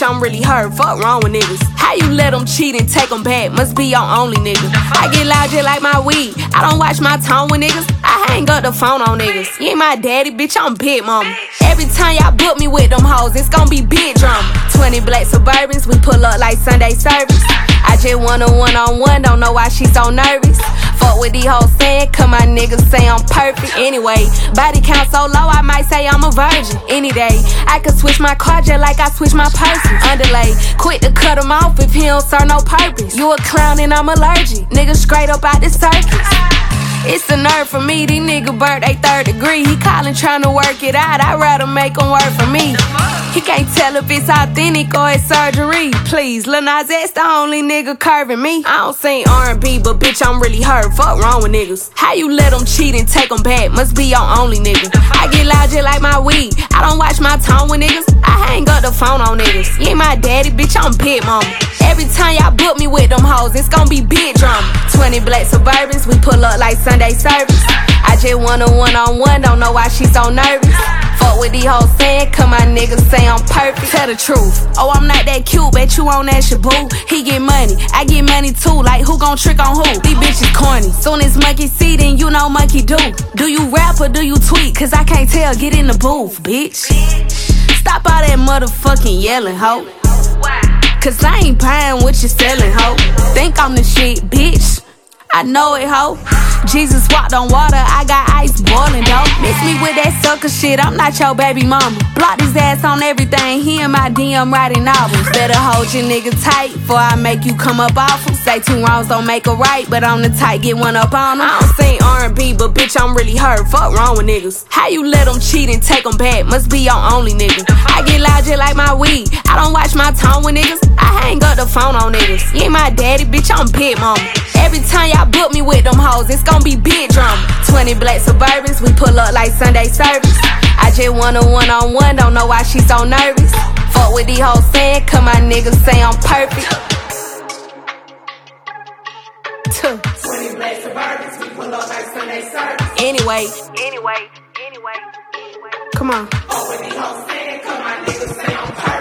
bitch, I'm really hurt. Fuck wrong with niggas. How you let them cheat and take them back? Must be your only nigga. I get loud just like my weed. I don't watch my tone with niggas. I hang up the phone on niggas. You ain't my daddy, bitch, I'm big mama. Every time y'all book me with them hoes, it's gon' be big drama. 20 black Suburbans, we pull up like Sunday service. I just want a one-on-one, don't know why she so nervous. Fuck with these hoes saying, cause my niggas say I'm perfect. Anyway, body count so low, I might say I'm a virgin. Any day, I could switch my car just like I switch my person. Underlay, quick to cut him off if he don't serve no purpose. You a clown and I'm allergic, niggas straight up out the circus. It's the nerve for me, these niggas burnt they 3rd degree. He callin' tryna work it out, I'd rather make him work for me. He can't tell if it's authentic or it's surgery. Please, Lil Nas X the only nigga curving me. I don't sing R&B, but bitch, I'm really hurt. Fuck wrong with niggas. How you let them cheat and take them back? Must be your only nigga. I get loud just like my weed. I don't watch my tone with niggas. I hang up the phone on niggas. You ain't my daddy, bitch, I'm big mama. Every time y'all book me with them hoes, it's gon' be big drama. 20 black Suburbans, we pull up like Sunday service. I just want a one-on-one, don't know why she so nervous. Fuck with these hoes saying, cause my niggas say I'm perfect. Tell the truth, oh I'm not that cute, bet you on that Shabu. He get money, I get money too, like who gon' trick on who? These bitches corny, soon as monkey see then you know monkey do. Do you rap or do you tweet, cause I can't tell, get in the booth, bitch. Stop all that motherfucking yelling, ho. Cause I ain't buying what you selling, ho. Think I'm the shit, bitch. I know it, ho. Jesus walked on water, I got ice boiling, though. Miss me with that sucker shit, I'm not your baby mama. Block his ass on everything, he in my DM writing novels. Better hold your nigga tight, before I make you come up off him. Say 2 wrongs don't make a right, but I'm the type, get one up on him. I don't sing R&B, but bitch, I'm really hurt. Fuck wrong with niggas. How you let them cheat and take them back? Must be your only nigga. I get loud just like my weed. I don't watch my tone with niggas. I hang up the phone on niggas. You ain't my daddy, bitch, I'm big mama. Every time y'all book me with them hoes, it's gon' be big drama. 20 black Suburbans, we pull up like Sunday service. I just want a one-on-one, don't know why she so nervous. Fuck with these hoes saying, cause my niggas say I'm perfect. 20 black Suburbans, we pull up like Sunday service. Anyway. Come on. Fuck with these hoes saying, cause my niggas say I'm perfect.